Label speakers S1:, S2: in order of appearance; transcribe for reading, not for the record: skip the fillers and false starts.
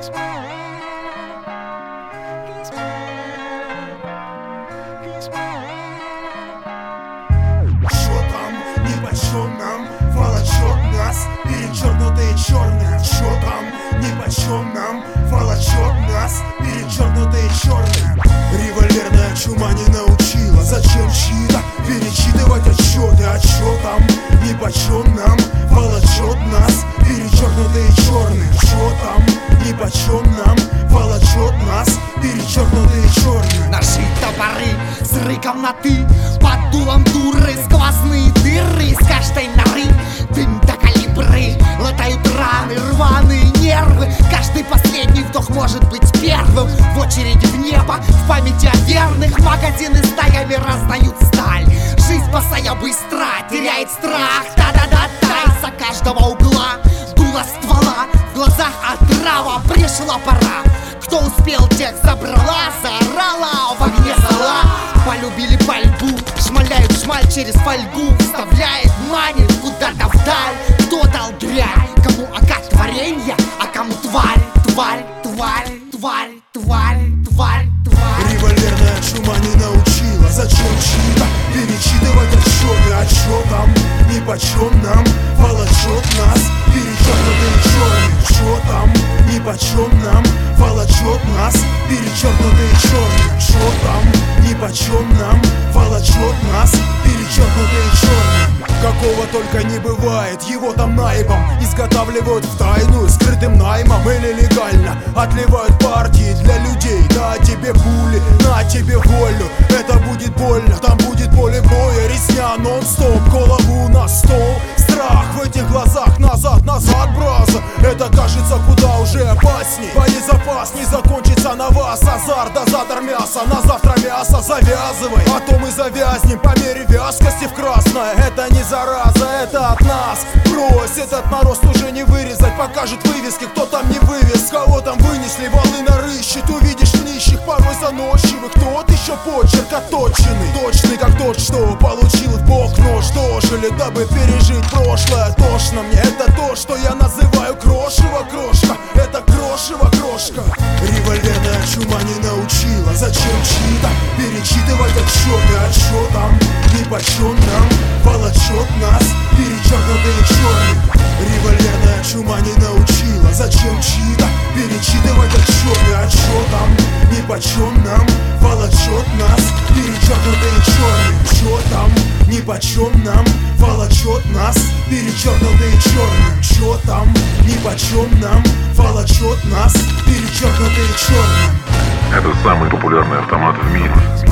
S1: Что там нипочем нам волочет нас перечеркнутые черные? Что там нипочем нам волочет нас перечеркнутые черные? Револьверная чума не научила, зачем чьи-то перечитывать отчеты? А что там нипочем нам волочет нас перечеркнутые черные? Что там нипочем нам волочет нас перечеркнутые черные?
S2: Наши топоры с рыком на «ты», под дулом дуры сквозные дыры из каждой норы. Дым до калибры, латают раны, рваные нервы. Каждый последний вдох может быть первым в очереди в небо, в памяти о верных. Магазины стаями раздают сталь. Жизнь босая быстро, теряет страх. Да-да-да-да, из-за каждого угла дуло ствола, в глазах отрава, пришла пора. Кто успел, тех забрала, заорала в огне зола. Полюбили пальбу, шмаляют шмаль через фольгу, вставляет, манит куда-то вдаль. Кто дал дрянь, кому акад творенья, а кому тварь, тварь, тварь, тварь, тварь, тварь, тварь.
S1: Револьверная чума не научила, зачем чьи-то перечитывать отчеты? А чё там нипочем нам волочет нас перечеркнутые черные? Чё там нипочем нам волочет нас перечеркнутые черные? Чё там нипочем нам волочет нас перечеркнутые черные? Какого только не бывает, его там наебом изготавливают в тайную, скрытым наймом или легально отливают партии для людей. На тебе пули, на тебе волю, это будет больно, там будет поле боя, резня нон-стоп, голову на стол. Страх в этих глазах, назад, назад, браза, это кажется куда уже опасней. Боезапас не закончится на вас, азарт, дозатор мяса, на завтра мясо завязывай, а то мы завязнем по мере вязкости в красное. Это не зараза, это от нас. Брось, этот нарост уже не вырезать, покажет вывески, кто там не вывез. Кого там вынесли, валы нарыщет, увидишь нищих, порой заносчивых. Тот еще почерк отточенный, точный как тот, что получил в бок нож. Дожили, дабы пережить прошлое. Тошно мне, это то, что я называю крошево, крошка. Это крошево, крошка. Револьверная чума не научила, зачем чьи-то перечитывать отчеты? А чё там нипочем нам волочет нас перечеркнутые черные? Револьверная чума не научила, зачем чьи-то перечитывать отчеты? А чё там нипочем нам волочет нас перечеркнутые черные? Чё там нипочем нам волочет нас перечеркнутые черные? Чё там нипочем нам волочет нас перечеркнутые черные?
S3: Это самый популярный автомат в мире.